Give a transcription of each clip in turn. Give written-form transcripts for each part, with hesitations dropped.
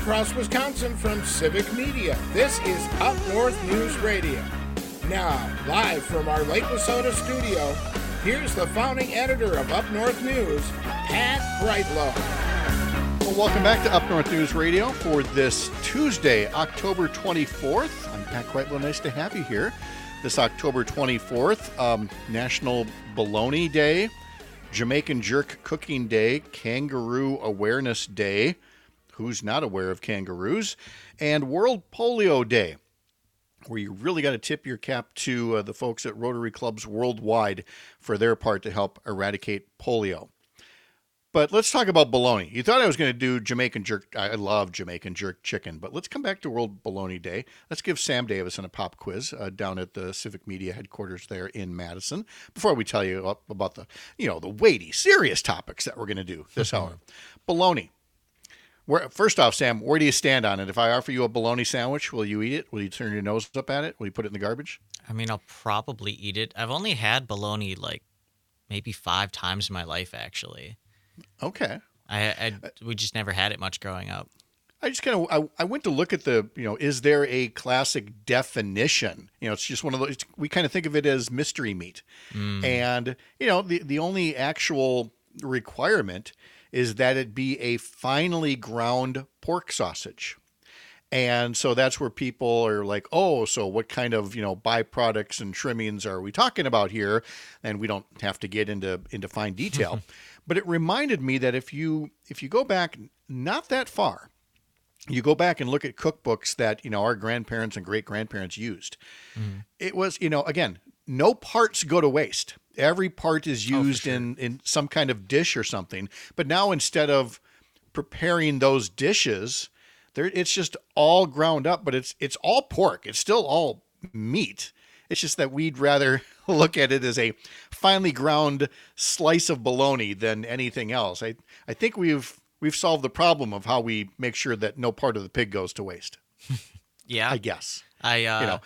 across Wisconsin from Civic Media. This is Up North News Radio. Now, live from our Lake Wissota studio, here's the founding editor of Up North News, Pat Brightlow. Well, welcome back to Up North News Radio for this Tuesday, October 24th. I'm Pat Brightlow. Nice to have you here. This October 24th, National Bologna Day, Jamaican Jerk Cooking Day, Kangaroo Awareness Day, who's not aware of kangaroos, and World Polio Day, where you really got to tip your cap to the folks at Rotary Clubs worldwide for their part to help eradicate polio. But let's talk about bologna. You thought I was going to do Jamaican jerk. I love Jamaican jerk chicken, but let's come back to World Bologna Day. Let's give Sam Davison a pop quiz down at the Civic Media headquarters there in Madison before we tell you about the weighty, serious topics that we're going to do this hour. Bologna. First off, Sam, where do you stand on it? If I offer you a bologna sandwich, will you eat it? Will you turn your nose up at it? Will you put it in the garbage? I mean, I'll probably eat it. I've only had bologna like maybe 5 times in my life, actually. Okay. We just never had it much growing up. I went to look at is there a classic definition? It's just one of those, we kind of think of it as mystery meat. And, the only actual requirement is that it be a finely ground pork sausage. And so that's where people are like, oh, so what kind of, byproducts and trimmings are we talking about here? And we don't have to get into fine detail. But it reminded me that if you go back not that far, you go back and look at cookbooks that, our grandparents and great-grandparents used. It was, again, no parts go to waste. Every part is used in some kind of dish or something. But now instead of preparing those dishes, it's just all ground up, but it's all pork. It's still all meat. It's just that we'd rather look at it as a finely ground slice of bologna than anything else. I think we've solved the problem of how we make sure that no part of the pig goes to waste. Yeah, I guess. The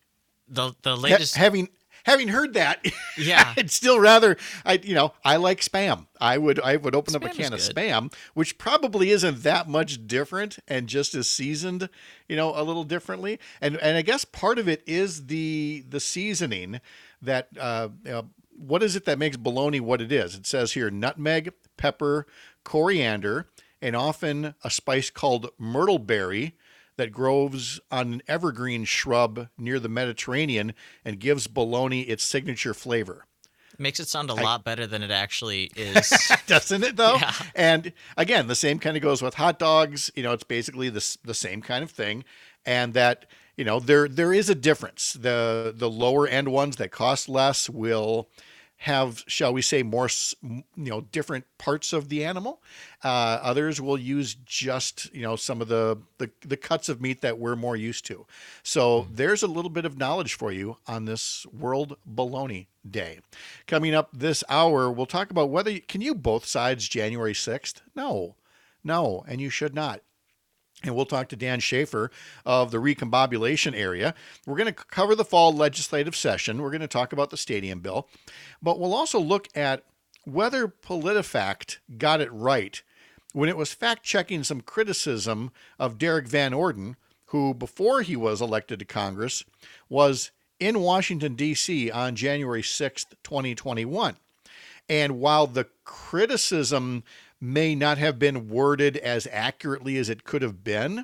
latest Having heard that, yeah, I'd still rather I like Spam. I would open up a can of Spam, which probably isn't that much different and just as seasoned, a little differently. And I guess part of it is the seasoning that what is it that makes bologna what it is? It says here nutmeg, pepper, coriander, and often a spice called myrtleberry that grows on an evergreen shrub near the Mediterranean and gives bologna its signature flavor. It makes it sound a lot better than it actually is. Doesn't it, though? Yeah. And again, the same kind of goes with hot dogs. It's basically the same kind of thing. And that, there is a difference. The lower end ones that cost less will have, shall we say, more, different parts of the animal. Others will use just, some of the cuts of meat that we're more used to. So there's a little bit of knowledge for you on this World Bologna Day. Coming up this hour, we'll talk about can you both sides January 6th? No, and you should not. And we'll talk to Dan Schaefer of the Recombobulation area. We're going to cover the fall legislative session. We're going to talk about the stadium bill. But we'll also look at whether PolitiFact got it right when it was fact-checking some criticism of Derek Van Orden, who, before he was elected to Congress, was in Washington, D.C. on January 6th, 2021. And while the criticism may not have been worded as accurately as it could have been,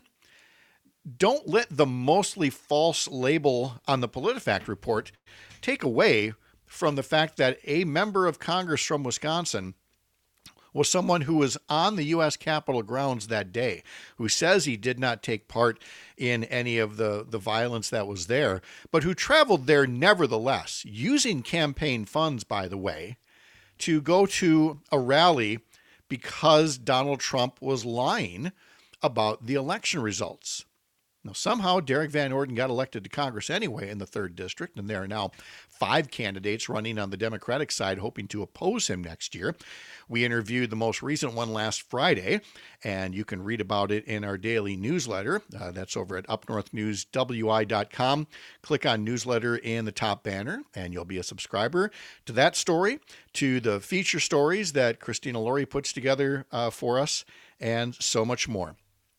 don't let the mostly false label on the PolitiFact report take away from the fact that a member of Congress from Wisconsin was someone who was on the U.S. Capitol grounds that day, who says he did not take part in any of the violence that was there, but who traveled there nevertheless, using campaign funds, by the way, to go to a rally because Donald Trump was lying about the election results. Now, somehow Derek Van Orden got elected to Congress anyway in the 3rd District, and there are now 5 candidates running on the Democratic side hoping to oppose him next year. We interviewed the most recent one last Friday, and you can read about it in our daily newsletter. That's over at upnorthnewswi.com. Click on newsletter in the top banner, and you'll be a subscriber to that story, to the feature stories that Christina Laurie puts together for us, and so much more.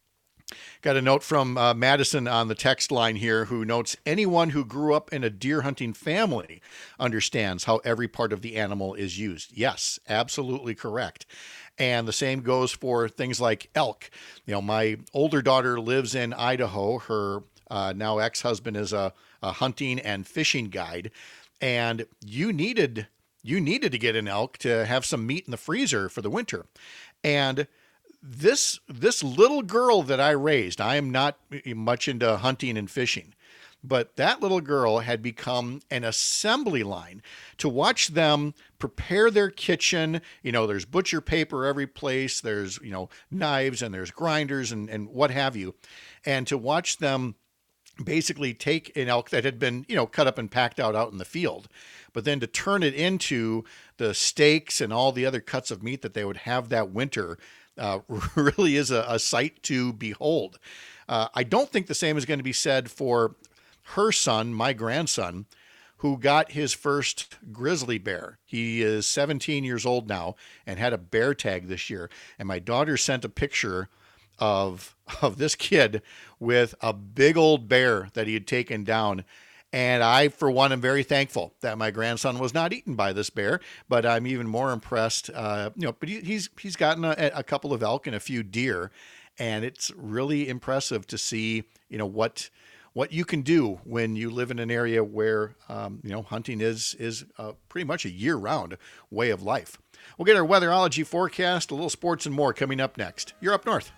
Got a note from Madison on the text line here, who notes anyone who grew up in a deer hunting family understands how every part of the animal is used. Yes, absolutely correct. And the same goes for things like elk. My older daughter lives in Idaho. Her now ex-husband is a hunting and fishing guide, and you needed to get an elk to have some meat in the freezer for the winter. And this little girl that I raised, I am not much into hunting and fishing, but that little girl had become an assembly line to watch them prepare their kitchen. There's butcher paper every place. There's, knives, and there's grinders and what have you. And to watch them basically take an elk that had been, cut up and packed out in the field, but then to turn it into the steaks and all the other cuts of meat that they would have that winter, really is a sight to behold. I don't think the same is going to be said for her son, my grandson, who got his first grizzly bear. He is 17 years old now and had a bear tag this year. And my daughter sent a picture of this kid with a big old bear that he had taken down. And I, for one, am very thankful that my grandson was not eaten by this bear, but I'm even more impressed, but he's gotten a couple of elk and a few deer, and it's really impressive to see, what you can do when you live in an area where, hunting is pretty much a year-round way of life. We'll get our weatherology forecast, a little sports and more coming up next. You're Up North.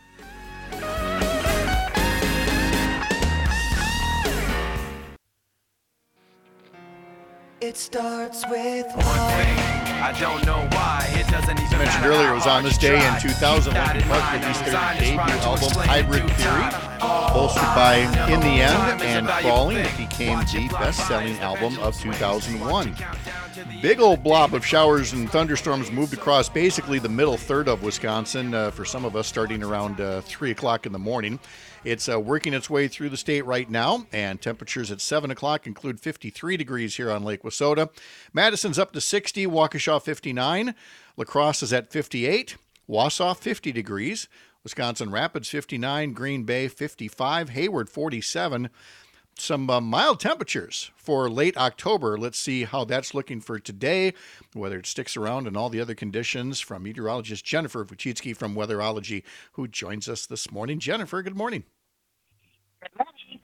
It starts with one thing. I don't know why. It doesn't even As mentioned earlier, it was on this day in 2000 Linkin Park released their debut album, Hybrid Theory, bolstered by In the End and Crawling. It became the best-selling album of 2001. Big old blob of showers and thunderstorms moved across basically the middle third of Wisconsin, for some of us starting around 3 o'clock in the morning. It's working its way through the state right now, and temperatures at 7 o'clock include 53 degrees here on Lake Wissota. Madison's up to 60, Waukesha 59, La Crosse is at 58, Wausau 50 degrees, Wisconsin Rapids 59, Green Bay 55, Hayward 47. Some mild temperatures for late October. Let's see how that's looking for today, whether it sticks around and all the other conditions, from meteorologist Jennifer Vuchitsky from Weatherology, who joins us this morning. Jennifer, good morning. Good morning.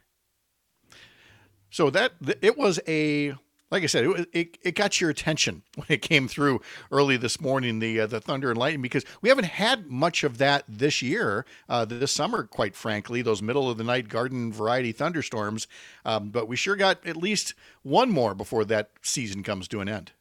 So it was like I said, it got your attention when it came through early this morning, the thunder and lightning, because we haven't had much of that this year, this summer, quite frankly, those middle of the night garden variety thunderstorms. But we sure got at least one more before that season comes to an end.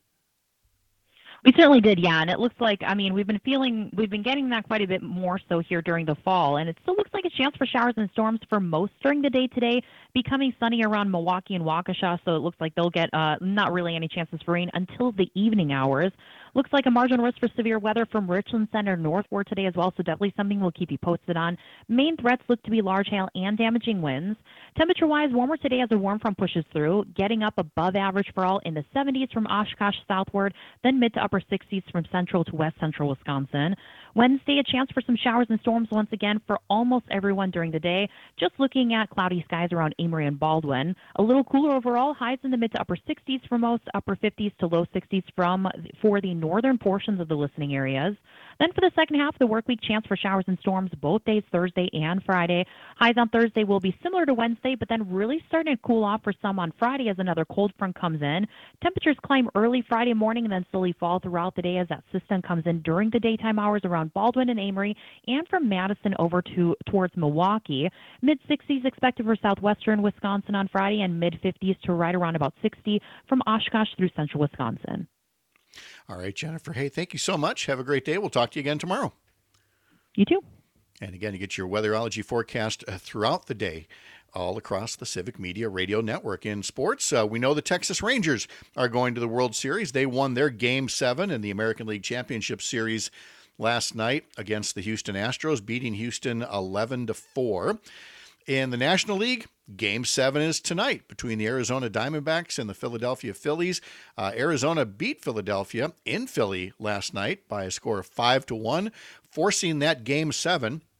We certainly did, yeah. And it looks like, we've been getting that quite a bit more so here during the fall. And it still looks like a chance for showers and storms for most during the day today, becoming sunny around Milwaukee and Waukesha. So it looks like they'll get not really any chances for rain until the evening hours. Looks like a marginal risk for severe weather from Richland Center northward today as well, so definitely something we'll keep you posted on. Main threats look to be large hail and damaging winds. Temperature-wise, warmer today as a warm front pushes through, getting up above average for all in the 70s from Oshkosh southward, then mid to upper 60s from central to west central Wisconsin. Wednesday, a chance for some showers and storms once again for almost everyone during the day. Just looking at cloudy skies around Amory and Baldwin. A little cooler overall, highs in the mid to upper 60s for most, upper 50s to low 60s for the northern portions of the listening areas. Then for the second half of the work week, chance for showers and storms both days, Thursday and Friday. Highs on Thursday will be similar to Wednesday, but then really starting to cool off for some on Friday as another cold front comes in. Temperatures climb early Friday morning and then slowly fall throughout the day as that system comes in during the daytime hours around Baldwin and Amory and from Madison over towards Milwaukee. Mid-60s expected for southwestern Wisconsin on Friday and mid-50s to right around about 60 from Oshkosh through central Wisconsin. All right, Jennifer. Hey, thank you so much. Have a great day. We'll talk to you again tomorrow. You too. And again, you get your weatherology forecast throughout the day all across the Civic Media Radio Network. In sports, we know the Texas Rangers are going to the World Series. They won their Game 7 in the American League Championship Series last night against the Houston Astros, beating Houston 11-4. In the National League, Game 7 is tonight between the Arizona Diamondbacks and the Philadelphia Phillies. Arizona beat Philadelphia in Philly last night by a score of 5-1, forcing that Game 7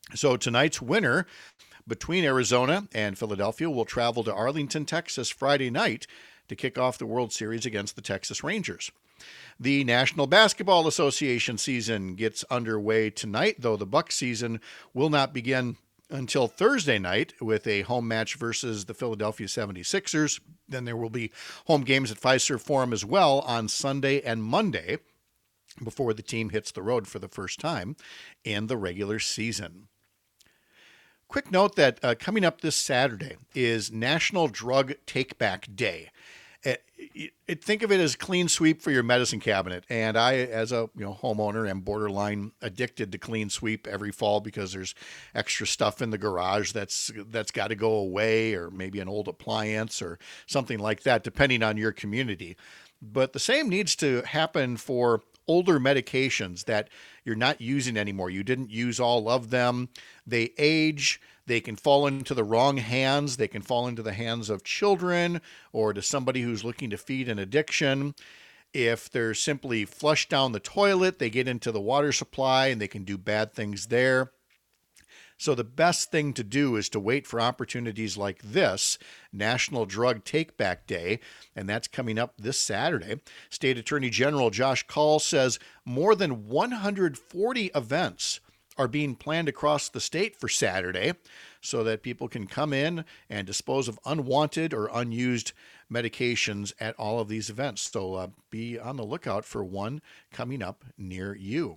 So tonight's winner between Arizona and Philadelphia will travel to Arlington, Texas Friday night to kick off the World Series against the Texas Rangers. The National Basketball Association season gets underway tonight, though the Bucs season will not begin until Thursday night with a home match versus the Philadelphia 76ers. Then there will be home games at Fiserv Forum as well on Sunday and Monday before the team hits the road for the first time in the regular season. Quick note that coming up this Saturday is National Drug Take-Back Day. Think of it as clean sweep for your medicine cabinet. And I, as a homeowner, am borderline addicted to clean sweep every fall because there's extra stuff in the garage that's got to go away, or maybe an old appliance or something like that, depending on your community. But the same needs to happen for older medications that you're not using anymore. You didn't use all of them. They age. They can fall into the wrong hands. They can fall into the hands of children or to somebody who's looking to feed an addiction. If they're simply flushed down the toilet, they get into the water supply and they can do bad things there. So the best thing to do is to wait for opportunities like this, National Drug Take-Back Day, and that's coming up this Saturday. State Attorney General Josh Kaul says more than 140 events are being planned across the state for Saturday so that people can come in and dispose of unwanted or unused medications at all of these events. So be on the lookout for one coming up near you.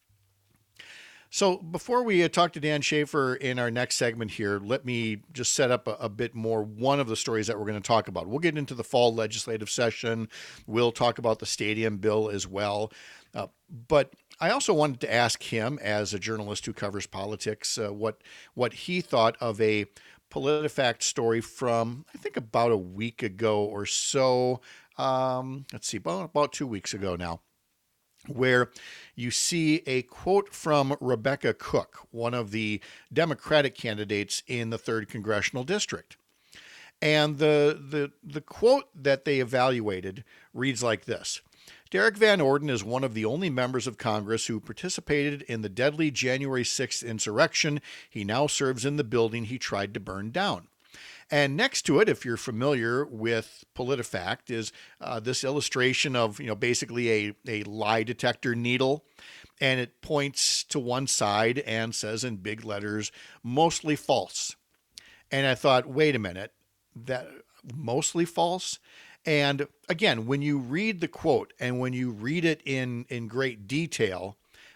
So before we talk to Dan Schaefer in our next segment here, let me just set up a bit more one of the stories that we're going to talk about. We'll get into the fall legislative session. We'll talk about the stadium bill as well. But I also wanted to ask him, as a journalist who covers politics, what he thought of a PolitiFact story from, I think, about a week ago or so. About 2 weeks ago now, where you see a quote from Rebecca Cook, one of the Democratic candidates in the 3rd Congressional District. And the quote that they evaluated reads like this: Derek Van Orden is one of the only members of Congress who participated in the deadly January 6th insurrection. He now serves in the building he tried to burn down. And next to it, if you're familiar with PolitiFact, is this illustration of, basically a lie detector needle. And it points to one side and says in big letters, mostly false. And I thought, wait a minute, that mostly false? And again, when you read the quote and when you read it in great detail,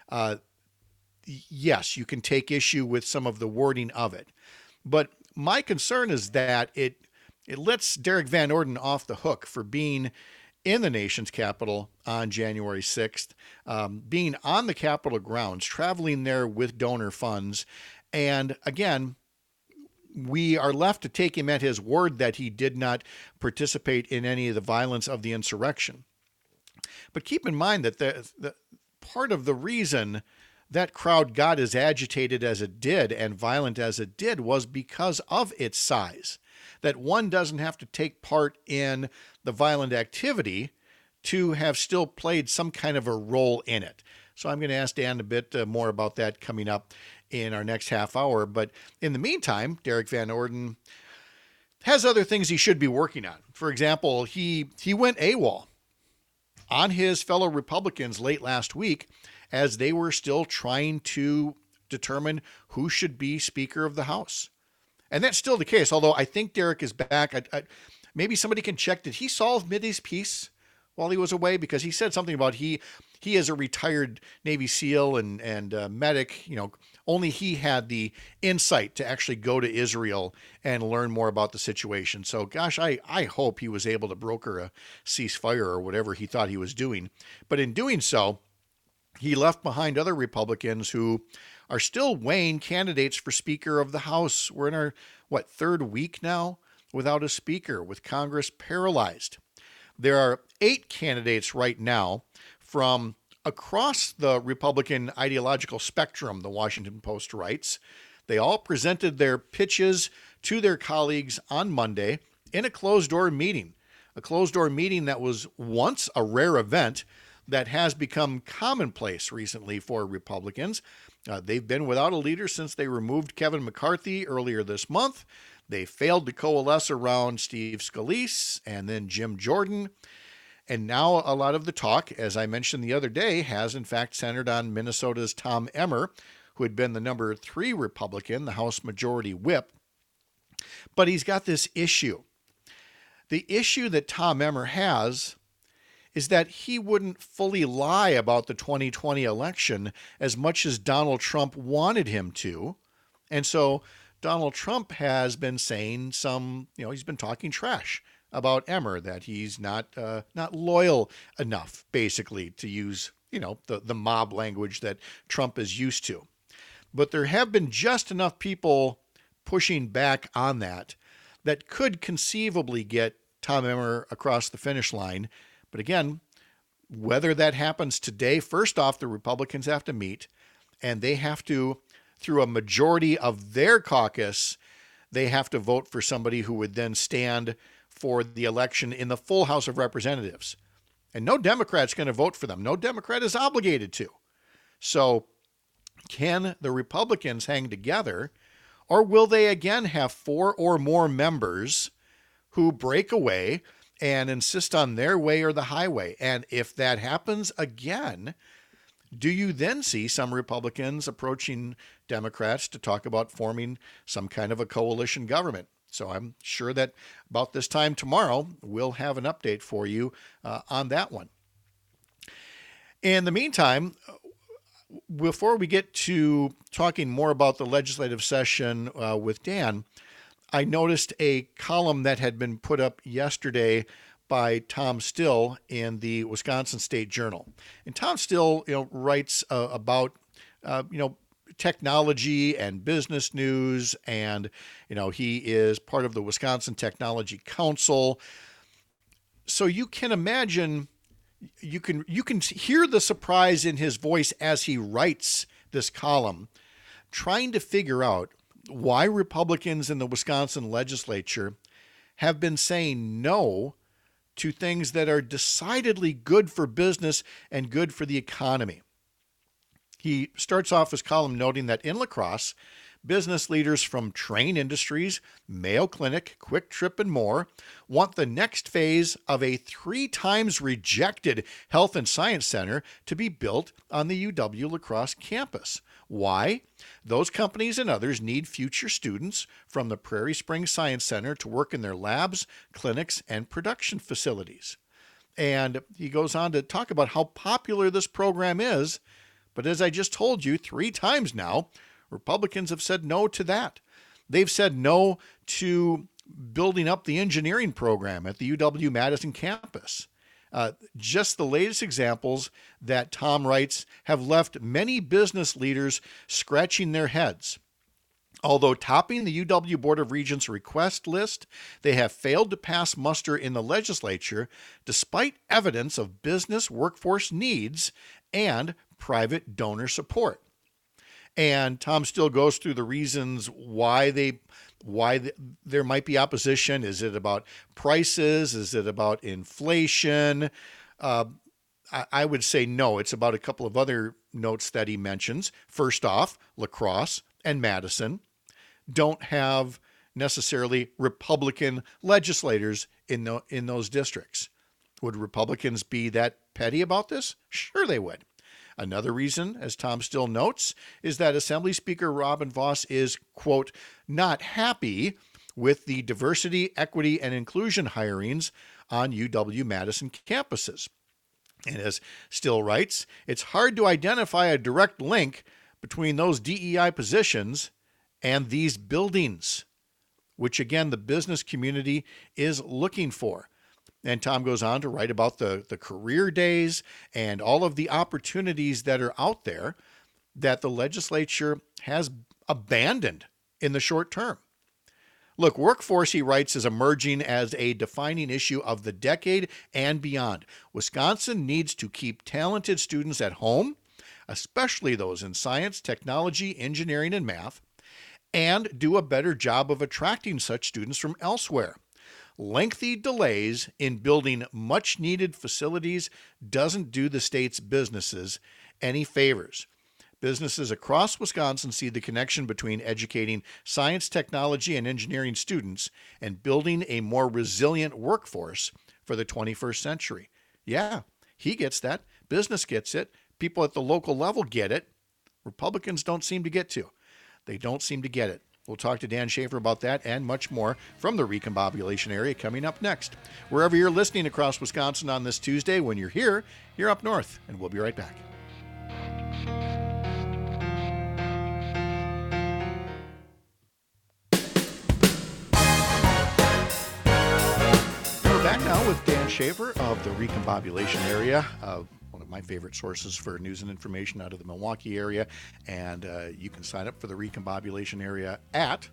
yes, you can take issue with some of the wording of it. But my concern is that it lets Derek Van Orden off the hook for being in the nation's capital on January 6th, being on the Capitol grounds, traveling there with donor funds. And again, we are left to take him at his word that he did not participate in any of the violence of the insurrection. But keep in mind that the part of the reason that crowd got as agitated as it did and violent as it did was because of its size. That one doesn't have to take part in the violent activity to have still played some kind of a role in it. So I'm going to ask Dan a bit more about that coming up in our next half hour. But in the meantime, Derek Van Orden has other things he should be working on. For example, he went AWOL on his fellow Republicans late last week as they were still trying to determine who should be Speaker of the House. And that's still the case, although I think Derek is back. Maybe somebody can check, did he solve Mideast peace while he was away? Because he said something about he is a retired Navy SEAL and medic. Only he had the insight to actually go to Israel and learn more about the situation. So, gosh, I hope he was able to broker a ceasefire or whatever he thought he was doing. But in doing so, he left behind other Republicans who are still weighing candidates for Speaker of the House. We're in our, third week now without a speaker, with Congress paralyzed. There are 8 candidates right now from across the Republican ideological spectrum, the Washington Post writes. They all presented their pitches to their colleagues on Monday in a closed-door meeting. A closed-door meeting that was once a rare event. that has become commonplace recently for Republicans. They've been without a leader since they removed Kevin McCarthy earlier this month. They failed to coalesce around Steve Scalise and then Jim Jordan. And now a lot of the talk, as I mentioned the other day, has in fact centered on Minnesota's Tom Emmer, who had been the number 3 Republican, the House Majority Whip. But he's got this issue. The issue that Tom Emmer has is that he wouldn't fully lie about the 2020 election as much as Donald Trump wanted him to. And so Donald Trump has been saying he's been talking trash about Emmer, that he's not loyal enough, basically, to use, the mob language that Trump is used to. But there have been just enough people pushing back on that could conceivably get Tom Emmer across the finish line. But again, whether that happens today, first off, the Republicans have to meet, and they have to, through a majority of their caucus, they have to vote for somebody who would then stand for the election in the full House of Representatives. And no Democrat's going to vote for them. No Democrat is obligated to. So can the Republicans hang together, or will they again have 4 or more members who break away and insist on their way or the highway? And if that happens again, do you then see some Republicans approaching Democrats to talk about forming some kind of a coalition government? So I'm sure that about this time tomorrow, we'll have an update for you on that one. In the meantime, before we get to talking more about the legislative session with Dan, I noticed a column that had been put up yesterday by Tom Still in the Wisconsin State Journal. And Tom Still, writes about, technology and business news, and he is part of the Wisconsin Technology Council. So you can imagine, you can hear the surprise in his voice as he writes this column, trying to figure out why Republicans in the Wisconsin legislature have been saying no to things that are decidedly good for business and good for the economy. He starts off his column noting that in La Crosse, business leaders from Trane Industries, Mayo Clinic, Quick Trip, and more want the next phase of a 3 times rejected health and science center to be built on the UW La Crosse campus. Why? Those companies and others need future students from the Prairie Springs Science Center to work in their labs, clinics, and production facilities. And he goes on to talk about how popular this program is. But as I just told you 3 times now, Republicans have said no to that. They've said no to building up the engineering program at the UW-Madison campus. Just the latest examples that Tom writes have left many business leaders scratching their heads. Although topping the UW Board of Regents request list, they have failed to pass muster in the legislature despite evidence of business workforce needs and private donor support. And Tom still goes through the reasons why there might be opposition. Is it about prices? Is it about inflation? I would say no. It's about a couple of other notes that he mentions. First off, La Crosse and Madison don't have necessarily Republican legislators in those districts. Would Republicans be that petty about this? Sure they would. Another reason, as Tom Still notes, is that Assembly Speaker Robin Vos is, quote, not happy with the diversity, equity, and inclusion hirings on UW-Madison campuses. And as Still writes, it's hard to identify a direct link between those DEI positions and these buildings, which again, the business community is looking for. And Tom goes on to write about the career days and all of the opportunities that are out there that the legislature has abandoned in the short term. Look, workforce, he writes, is emerging as a defining issue of the decade and beyond. Wisconsin needs to keep talented students at home, especially those in science, technology, engineering, and math, and do a better job of attracting such students from elsewhere. Lengthy delays in building much-needed facilities doesn't do the state's businesses any favors. Businesses across Wisconsin see the connection between educating science, technology, and engineering students and building a more resilient workforce for the 21st century. Yeah, he gets that. Business gets it. People at the local level get it. Republicans don't seem to get to. They don't seem to get it. We'll talk to Dan Schaefer about that and much more from the recombobulation area coming up next. Wherever you're listening across Wisconsin on this Tuesday, when you're here, you're up north, and we'll be right back. We're back now with Dan Schaefer of the recombobulation area. One of my favorite sources for news and information out of the Milwaukee area. And you can sign up for the recombobulation area at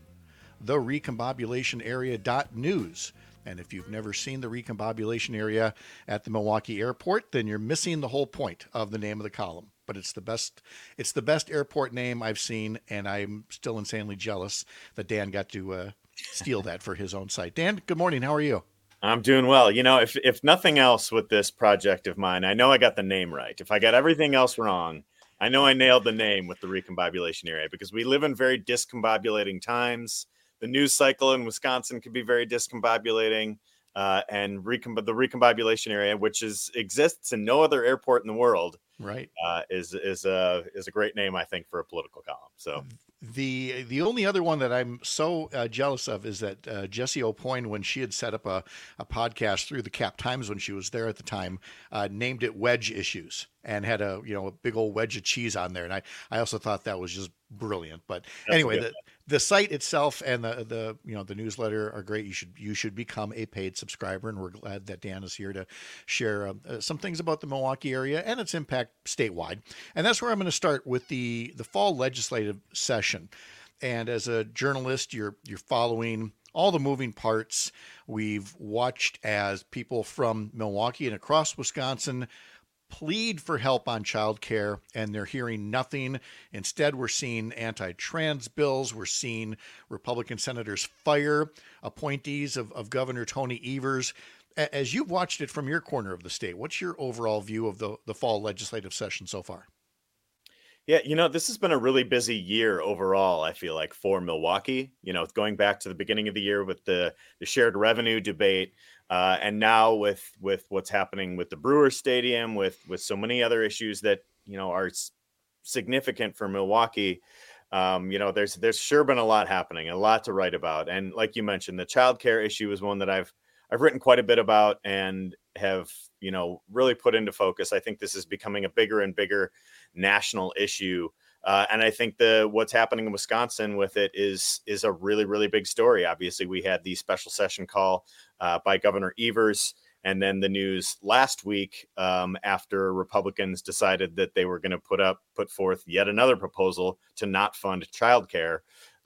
therecombobulationarea.news. And if you've never seen the recombobulation area at the Milwaukee airport, then you're missing the whole point of the name of the column. But it's the best airport name I've seen, and I'm still insanely jealous that Dan got to steal that for his own site. Dan, good morning. How are you? I'm doing well. You know, if nothing else with this project of mine, I know I got the name right. If I got everything else wrong, I know I nailed the name with the recombobulation area, because we live in very discombobulating times. The news cycle in Wisconsin can be very discombobulating, and the recombobulation area, which exists in no other airport in the world, right, is a great name, I think, for a political column. So. The only other one that I'm so jealous of is that Jessie Aupoin, when she had set up a podcast through the Cap Times when she was there at the time, named it Wedge Issues and had a big old wedge of cheese on there. And I also thought that was just brilliant. But anyway, the site itself and the newsletter are great. You should become a paid subscriber, and we're glad that Dan is here to share some things about the Milwaukee area and its impact statewide. And that's where I'm going to start with the fall legislative session. And as a journalist, you're following all the moving parts. We've watched as people from Milwaukee and across Wisconsin plead for help on childcare, and they're hearing nothing. Instead, we're seeing anti-trans bills. We're seeing Republican senators fire appointees of Governor Tony Evers. As you've watched it from your corner of the state, what's your overall view of the fall legislative session so far? Yeah, this has been a really busy year overall, I feel like, for Milwaukee. Going back to the beginning of the year with the shared revenue debate, and now with what's happening with the Brewers Stadium, with so many other issues that, are significant for Milwaukee. There's sure been a lot happening, a lot to write about. And like you mentioned, the childcare issue is one that I've written quite a bit about and have, really put into focus. I think this is becoming a bigger and bigger national issue. And I think what's happening in Wisconsin with it is a really, really big story. Obviously, we had the special session call by Governor Evers, and then the news last week after Republicans decided that they were going to put forth yet another proposal to not fund childcare.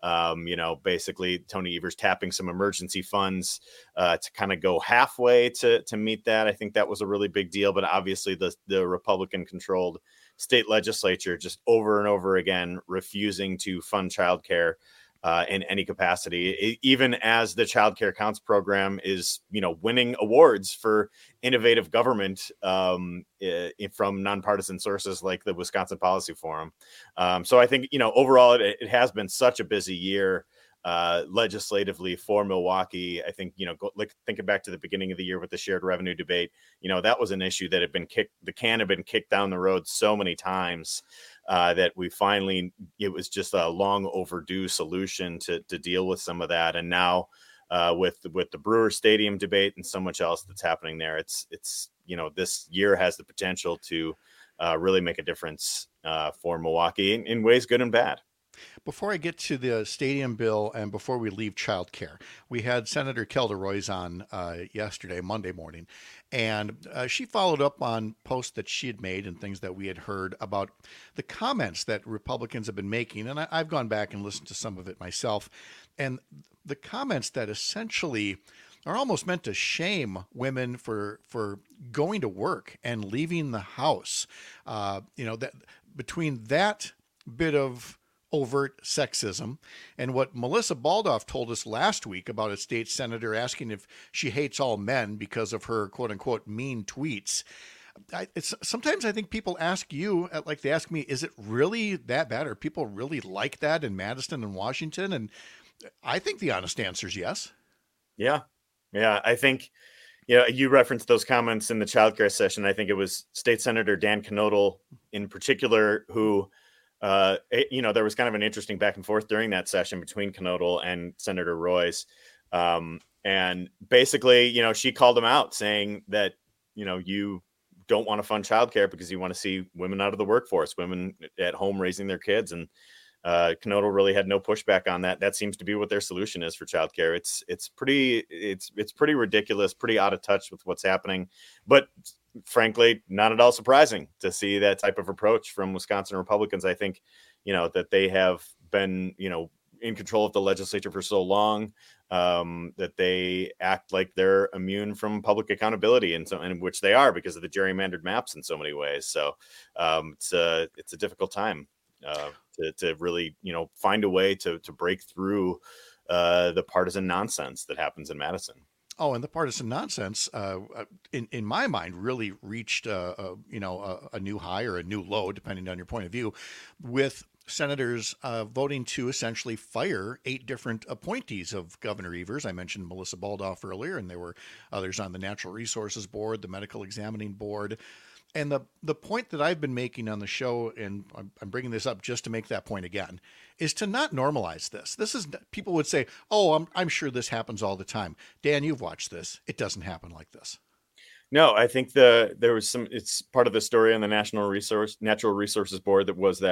Basically Tony Evers tapping some emergency funds to kind of go halfway to meet that. I think that was a really big deal, but obviously the Republican controlled state legislature just over and over again refusing to fund childcare in any capacity, even as the Child Care Counts program is, winning awards for innovative government from nonpartisan sources like the Wisconsin Policy Forum. So I think, overall, it has been such a busy year legislatively for Milwaukee. I think, thinking back to the beginning of the year with the shared revenue debate, that was an issue that the can had been kicked down the road so many times that it was just a long overdue solution to deal with some of that. And now with the Brewer Stadium debate and so much else that's happening there, it's this year has the potential to really make a difference for Milwaukee in ways good and bad. Before I get to the stadium bill and before we leave childcare, we had Senator Kelda Roys on yesterday, Monday morning, and she followed up on posts that she had made and things that we had heard about the comments that Republicans have been making. And I've gone back and listened to some of it myself. And the comments that essentially are almost meant to shame women for going to work and leaving the house. That between that bit of overt sexism. And what Melissa Baldoff told us last week about a state senator asking if she hates all men because of her quote unquote mean tweets. Sometimes I think people ask you, like they ask me, is it really that bad? Are people really like that in Madison and Washington? And I think the honest answer is yes. Yeah. Yeah. I think, you referenced those comments in the childcare session. I think it was State Senator Dan Knodel in particular who, there was kind of an interesting back and forth during that session between Knodel and Senator Royce. And basically, she called him out saying that, you don't want to fund childcare because you want to see women out of the workforce, women at home raising their kids. And Knodel really had no pushback on that. That seems to be what their solution is for childcare. It's pretty ridiculous, pretty out of touch with what's happening, but frankly, not at all surprising to see that type of approach from Wisconsin Republicans. I think, that they have been, in control of the legislature for so long, that they act like they're immune from public accountability, and which they are because of the gerrymandered maps in so many ways. So it's a difficult time to really, find a way to break through the partisan nonsense that happens in Madison. Oh, and the partisan nonsense, in my mind, really reached a new high or a new low, depending on your point of view, with senators voting to essentially fire 8 different appointees of Governor Evers. I mentioned Melissa Baldoff earlier, and there were others on the Natural Resources Board, the Medical Examining Board. And the point that I've been making on the show, and I'm bringing this up just to make that point again, is to not normalize this. This is, people would say, oh, I'm sure this happens all the time. Dan, you've watched this. It doesn't happen like this. No, I think it's part of the story on the Natural Resources Board it was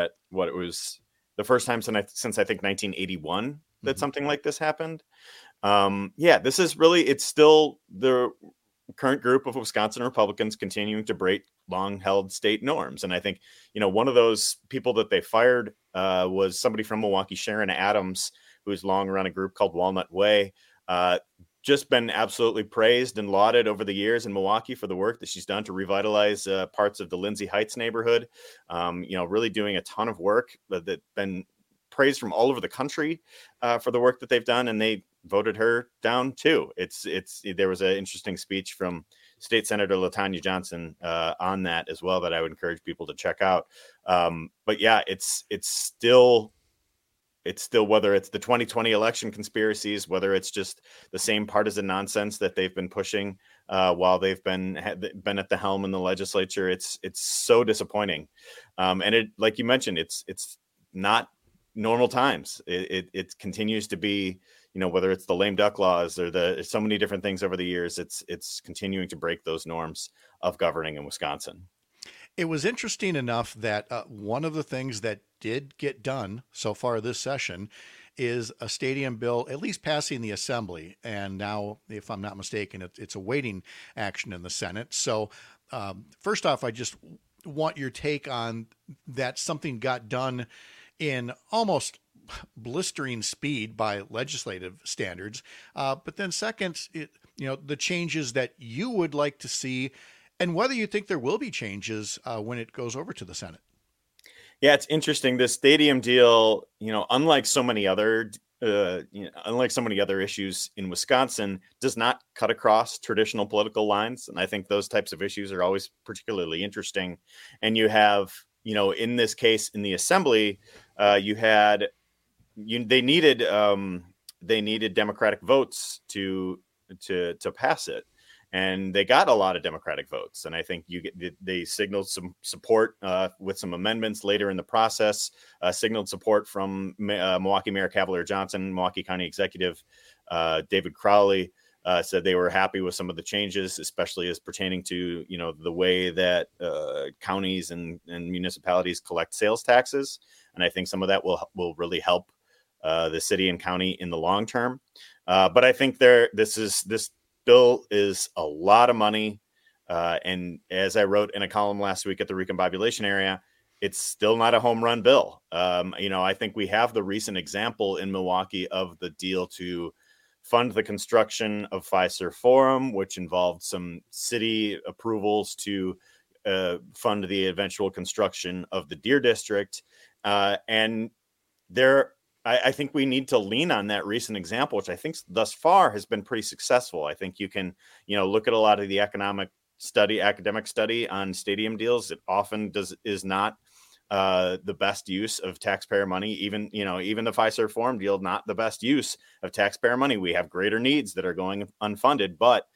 the first time since I think 1981 that something like this happened. This is really, it's still the current group of Wisconsin Republicans continuing to break long-held state norms. And I think, one of those people that they fired was somebody from Milwaukee, Sharon Adams, who's long run a group called Walnut Way. Just been absolutely praised and lauded over the years in Milwaukee for the work that she's done to revitalize parts of the Lindsay Heights neighborhood. Really doing a ton of work that's been praised from all over the country for the work that they've done. And they voted her down too. There was an interesting speech from State Senator LaTanya Johnson on that as well that I would encourage people to check out. But yeah, it's still, whether it's the 2020 election conspiracies, whether it's just the same partisan nonsense that they've been pushing while they've been at the helm in the legislature, it's so disappointing. And it, like you mentioned, it's not normal times. It continues to be, whether it's the lame duck laws or so many different things over the years, it's continuing to break those norms of governing in Wisconsin. It was interesting enough that one of the things that did get done so far this session is a stadium bill, at least passing the Assembly. And now, if I'm not mistaken, it's awaiting action in the Senate. So first off, I just want your take on that. Something got done in almost blistering speed by legislative standards. But then second, the changes that you would like to see, and whether you think there will be changes when it goes over to the Senate. Yeah, it's interesting. This stadium deal, unlike so many other issues in Wisconsin, does not cut across traditional political lines. And I think those types of issues are always particularly interesting. And you have, in this case, in the Assembly, they needed Democratic votes to pass it. And they got a lot of Democratic votes. And I think they signaled some support with some amendments later in the process, signaled support from Milwaukee Mayor Cavalier Johnson, Milwaukee County Executive David Crowley said they were happy with some of the changes, especially as pertaining to, the way that counties and municipalities collect sales taxes. And I think some of that will really help the city and county in the long term. But I think this bill is a lot of money. And as I wrote in a column last week at the Recombobulation area, it's still not a home run bill. I think we have the recent example in Milwaukee of the deal to fund the construction of Fiserv Forum, which involved some city approvals to fund the eventual construction of the Deer District. And I think we need to lean on that recent example, which I think thus far has been pretty successful. I think you can, look at a lot of the academic study on stadium deals. It often is not the best use of taxpayer money. Even the Fiserv Forum deal, not the best use of taxpayer money. We have greater needs that are going unfunded, but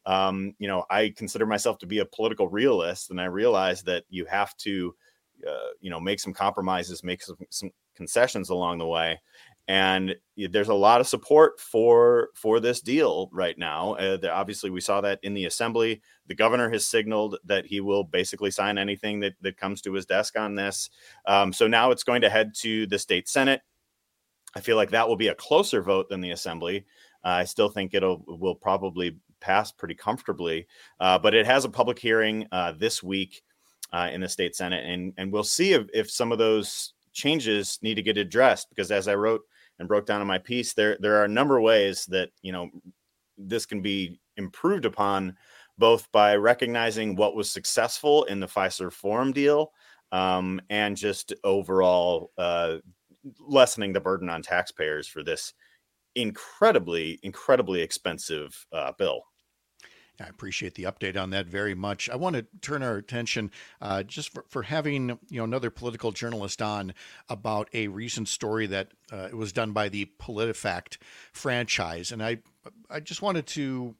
I consider myself to be a political realist, and I realize that you have to, make some compromises, make some concessions along the way. And there's a lot of support for this deal right now. Obviously, we saw that in the assembly. The governor has signaled that he will basically sign anything that comes to his desk on this. So now it's going to head to the state Senate. I feel like that will be a closer vote than the assembly. I still think will probably pass pretty comfortably, but it has a public hearing this week in the state Senate, and we'll see if some of those changes need to get addressed, because as I wrote and broke down in my piece, there are a number of ways that this can be improved upon, both by recognizing what was successful in the Fiserv Forum deal and just overall lessening the burden on taxpayers for this incredibly expensive bill. I appreciate the update on that very much. I want to turn our attention just for having another political journalist on about a recent story that it was done by the PolitiFact franchise, and I just wanted to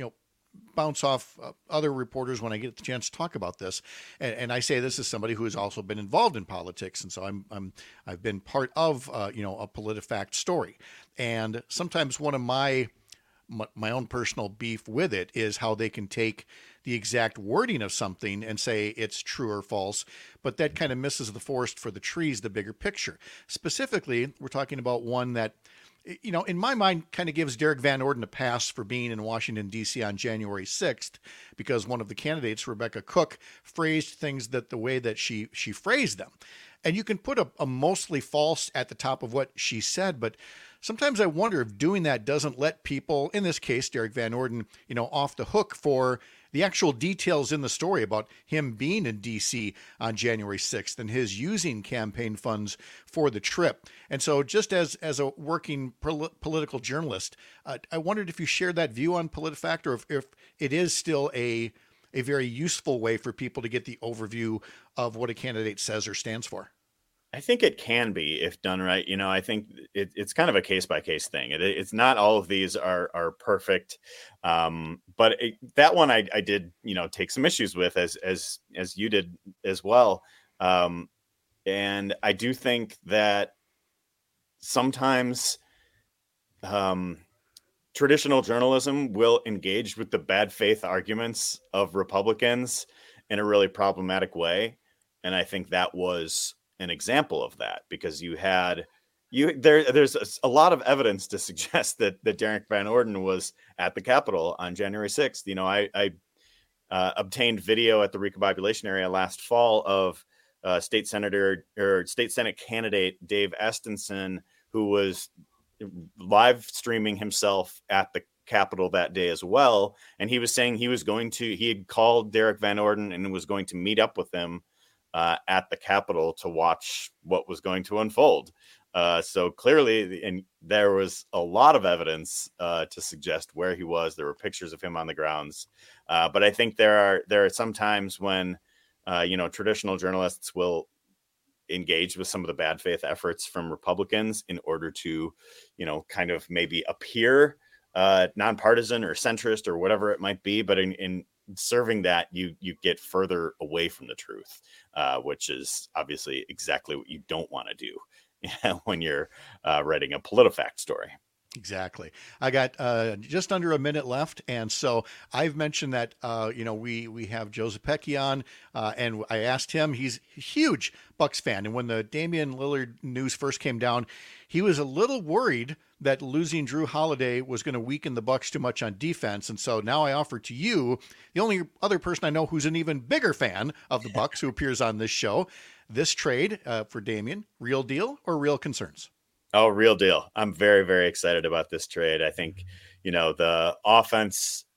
bounce off other reporters when I get the chance to talk about this. And I say this as somebody who has also been involved in politics, and so I've been part of a PolitiFact story, and sometimes one of my own personal beef with it is how they can take the exact wording of something and say it's true or false, but that kind of misses the forest for the trees, the bigger picture. Specifically, we're talking about one that, in my mind, kind of gives Derek Van Orden a pass for being in Washington, D.C. on January 6th, because one of the candidates, Rebecca Cook, phrased things the way that she phrased them. And you can put a mostly false at the top of what she said, but sometimes I wonder if doing that doesn't let people, in this case, Derek Van Orden, off the hook for the actual details in the story about him being in D.C. on January 6th and his using campaign funds for the trip. And so just as a working political journalist, I wondered if you shared that view on PolitiFact, or if it is still a very useful way for people to get the overview of what a candidate says or stands for. I think it can be, if done right. I think it's kind of a case by case thing. It's not all of these are perfect, but that one I did take some issues with, as you did as well. And I do think that sometimes traditional journalism will engage with the bad faith arguments of Republicans in a really problematic way, and I think that was an example of that, because there's a lot of evidence to suggest that Derek Van Orden was at the Capitol on January 6th. I obtained video at the recombobulation area last fall of state Senate candidate Dave Estenson, who was live streaming himself at the Capitol that day as well. And he was saying he had called Derek Van Orden and was going to meet up with him at the Capitol to watch what was going to unfold. So clearly, and there was a lot of evidence to suggest where he was. There were pictures of him on the grounds. But I think there are some times when, traditional journalists will engage with some of the bad faith efforts from Republicans in order to, kind of maybe appear nonpartisan or centrist or whatever it might be. But in serving that, you get further away from the truth, which is obviously exactly what you don't want to do when you're writing a PolitiFact story. Exactly. I got just under a minute left, and so I've mentioned that we have Joe Zepecki on, and I asked him. He's a huge Bucks fan, and when the Damian Lillard news first came down, he was a little worried that losing Drew Holiday was going to weaken the Bucks too much on defense. And so now I offer to you, the only other person I know who's an even bigger fan of the Bucks who appears on this show, this trade for Damian, real deal or real concerns? Oh, real deal. I'm very, very excited about this trade. I think, the offense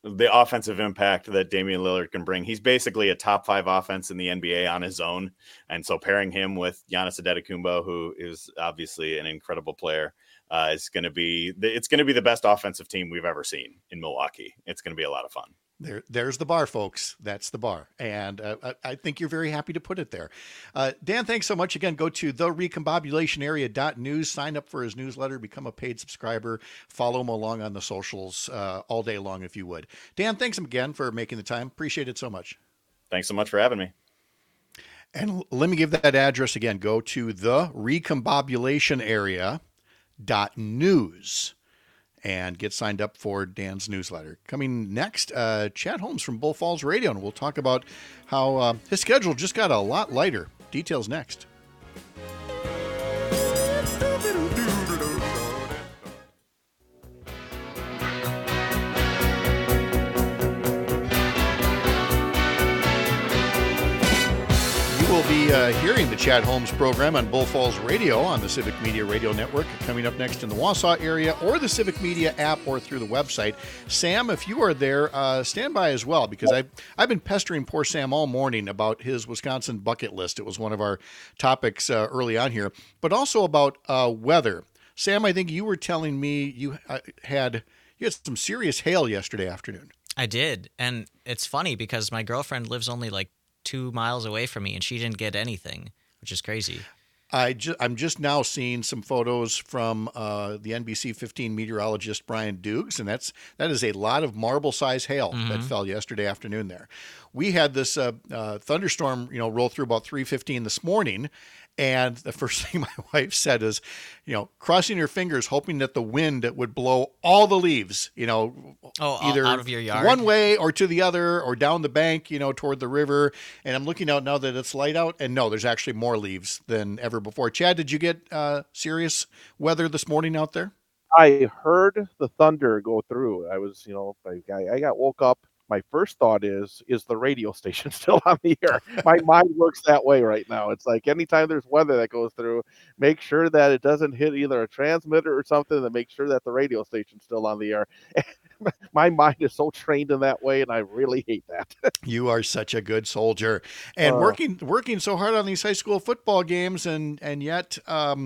the offensive impact that Damian Lillard can bring. He's basically a top 5 offense in the NBA on his own. And so pairing him with Giannis Antetokounmpo, who is obviously an incredible player, it's going to be the best offensive team we've ever seen in Milwaukee. It's going to be a lot of fun. There's the bar, folks. That's the bar. And I think you're very happy to put it there. Dan, thanks so much. Again, go to therecombobulationarea.news, sign up for his newsletter, become a paid subscriber, follow him along on the socials all day long if you would. Dan, thanks again for making the time. Appreciate it so much. Thanks so much for having me. And let me give that address again. Go to therecombobulationarea.news. And get signed up for Dan's newsletter. Coming next, Chad Holmes from Bull Falls Radio, and we'll talk about how his schedule just got a lot lighter. Details next. We'll be hearing the Chad Holmes program on Bull Falls Radio on the Civic Media Radio Network coming up next in the Wausau area, or the Civic Media app, or through the website. Sam, if you are there, stand by as well, because I've been pestering poor Sam all morning about his Wisconsin bucket list. It was one of our topics early on here, but also about weather. Sam, I think you were telling me you had some serious hail yesterday afternoon. I did, and it's funny because my girlfriend lives only like 2 miles away from me, and she didn't get anything, which is crazy. I'm just now seeing some photos from the NBC 15 meteorologist Brian Dukes, and that is a lot of marble-sized hail that fell yesterday afternoon there. We had this thunderstorm, roll through about 3:15 this morning, and the first thing my wife said is, crossing her fingers, hoping that the wind would blow all the leaves, either out of your yard, one way or to the other, or down the bank, toward the river. And I'm looking out now that it's light out, and no, there's actually more leaves than ever before. Chad, did you get serious weather this morning out there? I heard the thunder go through. I was, I got woke up. My first thought is the radio station still on the air? My mind works that way right now. It's like anytime there's weather that goes through, make sure that it doesn't hit either a transmitter or something, and make sure that the radio station's still on the air. My mind is so trained in that way, and I really hate that. You are such a good soldier, and working so hard on these high school football games, and yet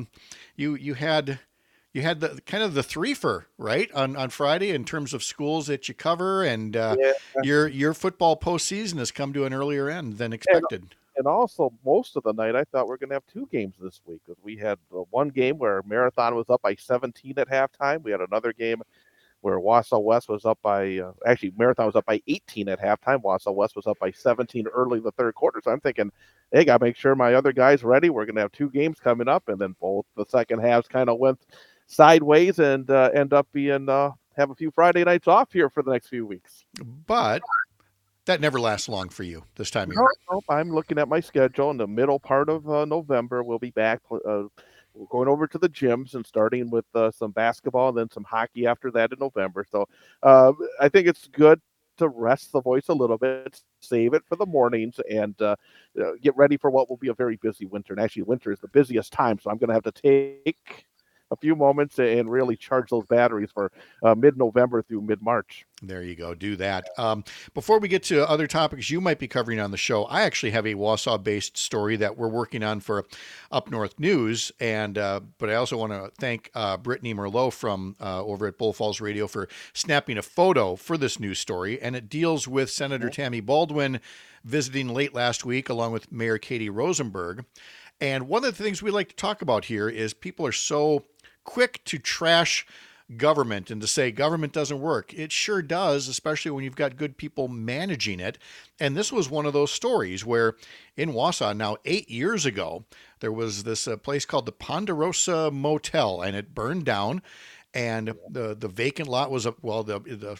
you had the kind of the threefer, right, on Friday in terms of schools that you cover, and your football postseason has come to an earlier end than expected. And also, most of the night, I thought we were going to have 2 games this week, because we had one game where Marathon was up by 17 at halftime. We had another game where Wausau West was up by Marathon was up by 18 at halftime. Wausau West was up by 17 early in the third quarter. So I'm thinking, hey, got to make sure my other guys ready. We're going to have 2 games coming up, and then both the second halves kind of went sideways and end up being have a few Friday nights off here for the next few weeks. But that never lasts long for you this time of year. No, I'm looking at my schedule. In the middle part of November, we'll be back. We're going over to the gyms and starting with some basketball and then some hockey after that in November. So I think it's good to rest the voice a little bit, save it for the mornings, and get ready for what will be a very busy winter. And actually, winter is the busiest time, so I'm going to have to take a few moments and really charge those batteries for mid-November through mid-March. There you go. Do that. Before we get to other topics you might be covering on the show, I actually have a Wausau-based story that we're working on for Up North News, and but I also want to thank Brittany Merlot from over at Bull Falls Radio for snapping a photo for this news story, and it deals with Senator Tammy Baldwin visiting late last week along with Mayor Katie Rosenberg. And one of the things we like to talk about here is people are so quick to trash government and to say government doesn't work. It sure does, especially when you've got good people managing it. And this was one of those stories where in Wausau, now 8 years ago, there was this place called the Ponderosa Motel, and it burned down. And the vacant lot was the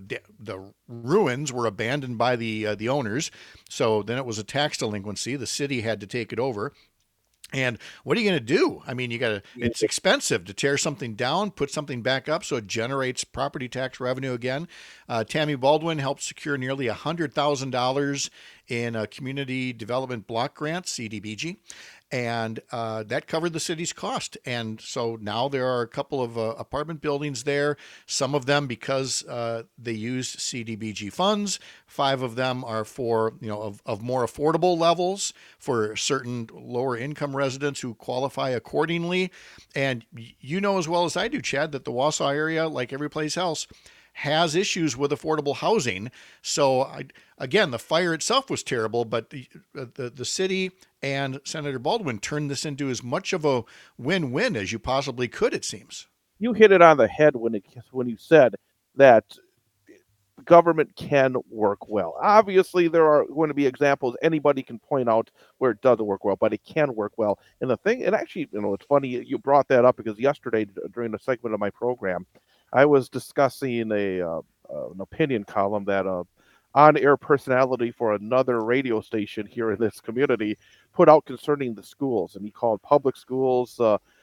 ruins were abandoned by the owners. So then it was a tax delinquency. The city had to take it over. And what are you going to do? I mean, it's expensive to tear something down, put something back up so it generates property tax revenue again. Tammy Baldwin helped secure nearly $100,000 in a community development block grant, CDBG. and that covered the city's cost. And so now there are a couple of apartment buildings there. Some of them, because they used CDBG funds, 5 of them are for, of more affordable levels for certain lower income residents who qualify accordingly. And you know as well as I do, Chad, that the Wausau area, like every place else, has issues with affordable housing. So again, the fire itself was terrible, but the city and Senator Baldwin turned this into as much of a win-win as you possibly could, it seems. You hit it on the head when you said that government can work well. Obviously, there are going to be examples anybody can point out where it doesn't work well, but it can work well. And the thing, and actually, it's funny you brought that up, because yesterday during a segment of my program, I was discussing an opinion column that on-air personality for another radio station here in this community put out concerning the schools, and he called public schools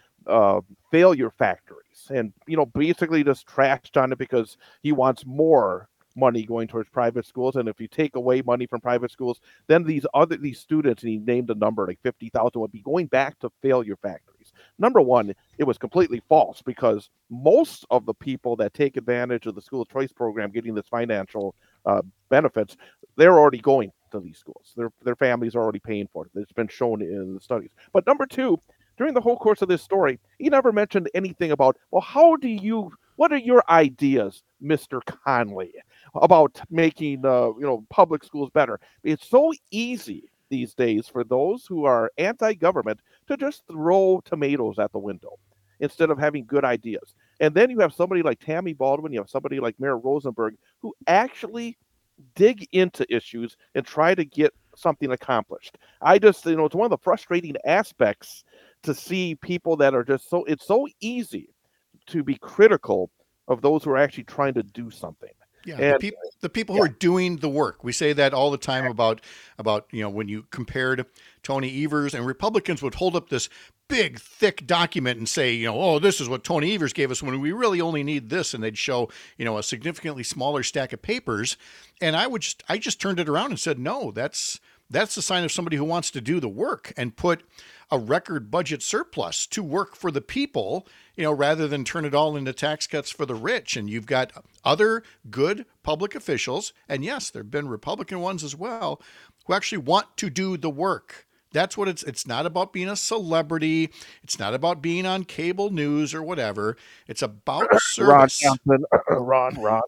failure factories, and basically just trashed on it because he wants more money going towards private schools, and if you take away money from private schools, then these students, and he named a number like 50,000, would be going back to failure factories. Number one, it was completely false, because most of the people that take advantage of the school choice program, getting this financial benefits, they're already going to these schools. Their families are already paying for it. It's been shown in the studies. But number two, during the whole course of this story, he never mentioned anything about, well, what are your ideas, Mr. Conley, about making public schools better? It's so easy these days for those who are anti-government to just throw tomatoes at the window instead of having good ideas. And then you have somebody like Tammy Baldwin, you have somebody like Mayor Rosenberg, who actually dig into issues and try to get something accomplished. It's one of the frustrating aspects to see people that are just it's so easy to be critical of those who are actually trying to do something. Yeah, the people who are doing the work. We say that all the time about when you compared Tony Evers, and Republicans would hold up this big, thick document and say, oh, this is what Tony Evers gave us when we really only need this, and they'd show, a significantly smaller stack of papers. And I just turned it around and said, no, that's the sign of somebody who wants to do the work and put a record budget surplus to work for the people, rather than turn it all into tax cuts for the rich. And you've got other good public officials, and yes, there have been Republican ones as well, who actually want to do the work. That's what it's not about being a celebrity. It's not about being on cable news or whatever. It's about service. Ron.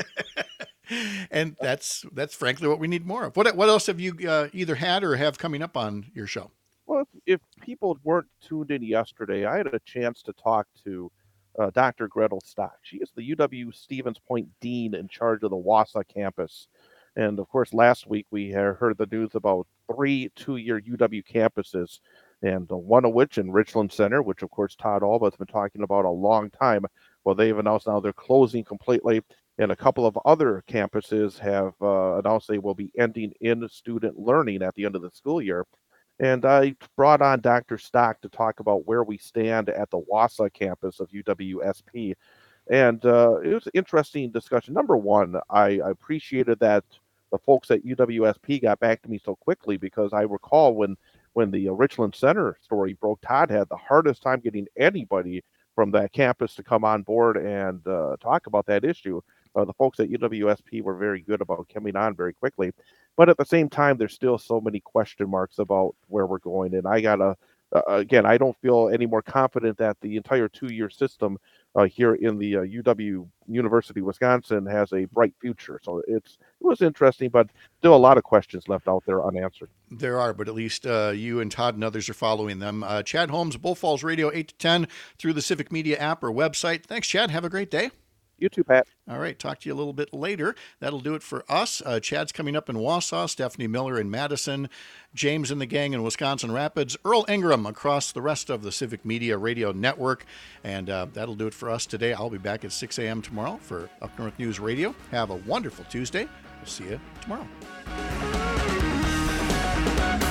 And that's frankly what we need more of. What else have you either had or have coming up on your show? Well, if people weren't tuned in yesterday, I had a chance to talk to Dr. Gretel Stock. She is the UW Stevens Point Dean in charge of the Wausau campus. And of course, last week we heard the news about 3 two-year UW campuses, and one of which in Richland Center, which of course Todd Alba has been talking about a long time. Well, they've announced now they're closing completely, and a couple of other campuses have announced they will be ending in student learning at the end of the school year. And I brought on Dr. Stock to talk about where we stand at the Wausau campus of UWSP. And it was an interesting discussion. Number one, I appreciated that the folks at UWSP got back to me so quickly, because I recall when the Richland Center story broke, Todd had the hardest time getting anybody from that campus to come on board and talk about that issue. The folks at UWSP were very good about coming on very quickly. But at the same time, there's still so many question marks about where we're going. And I I don't feel any more confident that the entire 2-year system here in the UW University, Wisconsin, has a bright future. So it was interesting, but still a lot of questions left out there unanswered. There are, but at least you and Todd and others are following them. Chad Holmes, Bull Falls Radio, 8 to 10 through the Civic Media app or website. Thanks, Chad. Have a great day. You too, Pat. All right. Talk to you a little bit later. That'll do it for us. Chad's coming up in Wausau, Stephanie Miller in Madison, James and the gang in Wisconsin Rapids, Earl Ingram across the rest of the Civic Media Radio Network. And that'll do it for us today. I'll be back at 6 a.m. tomorrow for Up North News Radio. Have a wonderful Tuesday. We'll see you tomorrow.